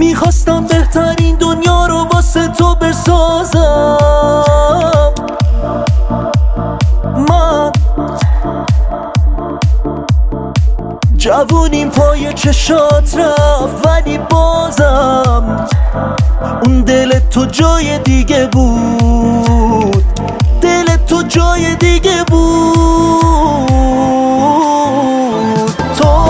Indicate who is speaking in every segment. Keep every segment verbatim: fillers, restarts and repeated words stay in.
Speaker 1: میخواستم بهترین دنیا رو واسه تو بسازم. من جوونیم پای چشات رفت، ولی بازم اون دل تو جای دیگه بود، دل تو جای دیگه بود. تو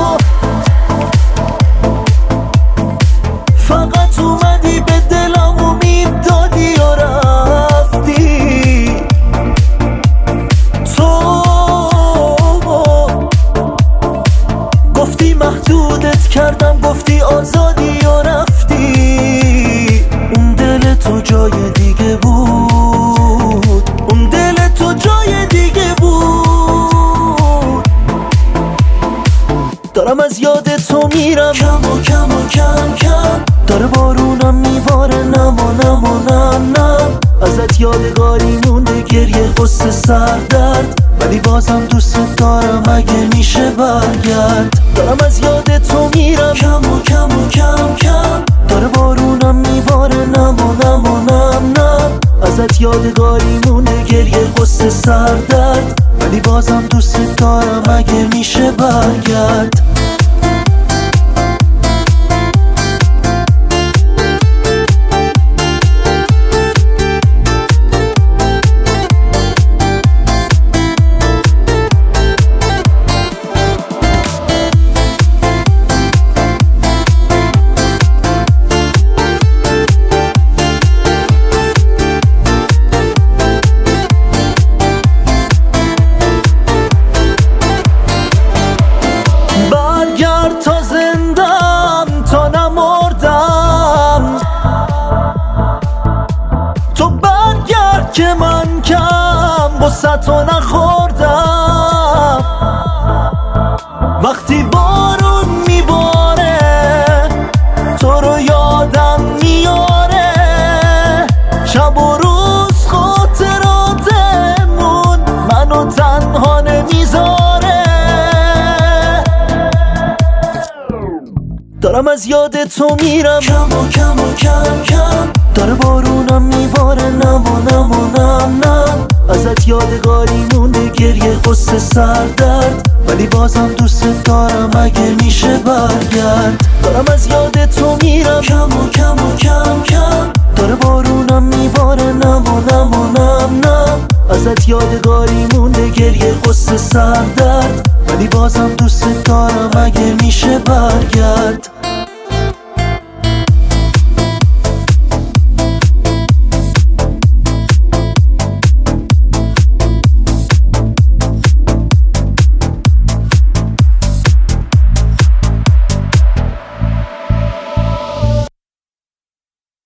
Speaker 1: فقط اومدی به دلم امید دادی و رفتی. تو گفتی محدودت کردم، گفتی آزادی و رفتی. اون دل تو جای دیگه بود، اون دل تو جای دیگه بود. دارم از یاد تو میرم کم و کم و کم کم، داره بارونم میباره نم و نم و نم نم. ازت یادگاری مونده گریه غصه سردرد، ولی بازم دوست دارم اگه میشه برگرد. دارم از یاد تو میرم کم و کم و کم کم، داره بارونم میباره نم و نم و نم نم. ازت یادگاری مونده گریه غصه سردرد، ولی بازم دوست دارم اگه میشه برگرد. تا زندم تا نمردم، تو برگرد که من کم بسه تو نخوردم. وقتی بارون میباره تو رو یادم میاره، شب و روز خاطراتمون منو تنها نمیذاره. دارم از یاد تو میرم کم و کم و کم کم، داره بارونم میباره نم و نم و نم نم. ازت یادگاری مونده گریه غصه سردرد، ولی بازم دوست دارم اگه میشه برگرد. دارم از یاد تو میرم کم و کم و کم کم، داره بارونم میباره نم و نم و نم نم. ازت یادگاری مونده گریه غصه سردرد، ولی بازم دوست دارم اگه میشه برگرد.